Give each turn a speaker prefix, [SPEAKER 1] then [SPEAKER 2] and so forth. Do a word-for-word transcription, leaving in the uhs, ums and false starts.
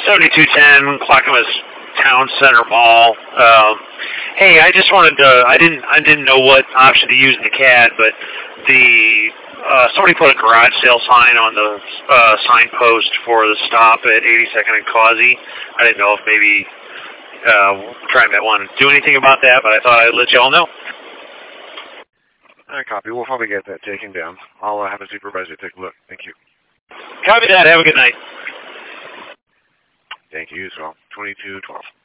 [SPEAKER 1] seventy-two ten Clackamas Town Center Mall. Um, hey, I just wanted to. I didn't. I didn't know what option to use in the C A D, but the uh, somebody put a garage sale sign on the uh, signpost for the stop at eighty-second and Causey. I didn't know if maybe uh, TriMet wanted to do anything about that, but I thought I'd let y'all know.
[SPEAKER 2] I copy. We'll probably get that taken down. I'll uh, have a supervisor take a look. Thank you.
[SPEAKER 1] Copy that. Have a good night.
[SPEAKER 2] Thank you as well. twenty-two twelve.